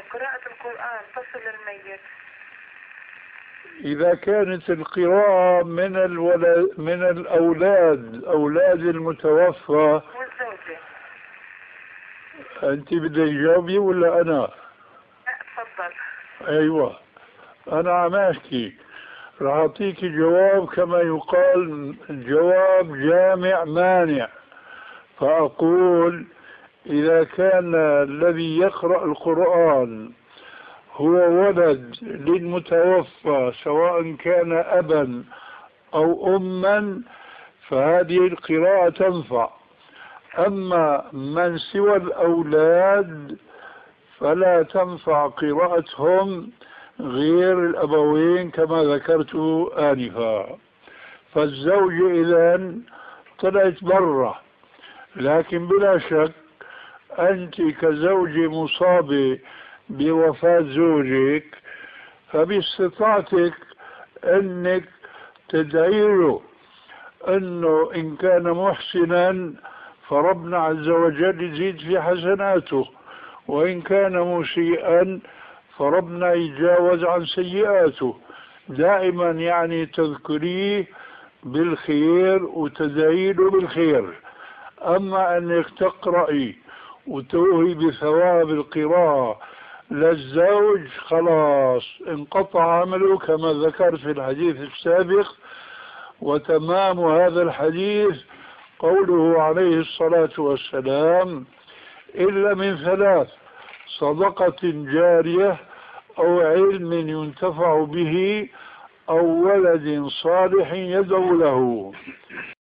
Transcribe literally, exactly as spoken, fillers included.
قراءة القرآن تصل للميت؟ إذا كانت القراءة من الولد من الأولاد أولاد المتوفى. والزوجة. أنت بدك تجاوبي ولا أنا؟ لا تفضل. أيوة أنا عم أحكي، راح أعطيك جواب كما يقال جواب جامع مانع. فأقول إذا كان الذي يقرأ القرآن هو ولد للمتوفى سواء كان أبا أو أما فهذه القراءة تنفع. أما من سوى الأولاد فلا تنفع قراءتهم غير الأبوين كما ذكرت آنفا. فالزوج إذن طلعت برا، لكن بلا شك أنت كزوجة مصابة بوفاة زوجك فباستطاعتك أنك تدعي له أنه إن كان محسنا فربنا عز وجل يزيد في حسناته، وإن كان مسيئا فربنا يتجاوز عن سيئاته. دائما يعني تذكريه بالخير وتدعيله بالخير. أما أنك تقرأي وتوهي بثواب القراءة للزوج خلاص انقطع عمله كما ذكرت في الحديث السابق. وتمام هذا الحديث قوله عليه الصلاة والسلام: إلا من ثلاث: صدقة جارية أو علم ينتفع به أو ولد صالح يدعو له.